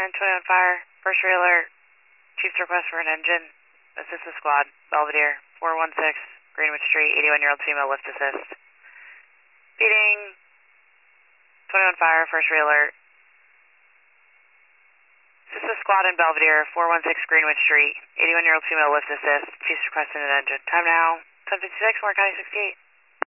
1021 fire, first alert, chief's request for an engine. Assist the squad, Belvedere, 416, Greenwood Street, 81-year-old female lift assist. Feeding, 21 fire, first alert. Assist the squad in Belvedere, 416 Greenwood Street, 81-year-old female lift assist, chief's requesting an engine. Time now, 10:56, Warren County 68.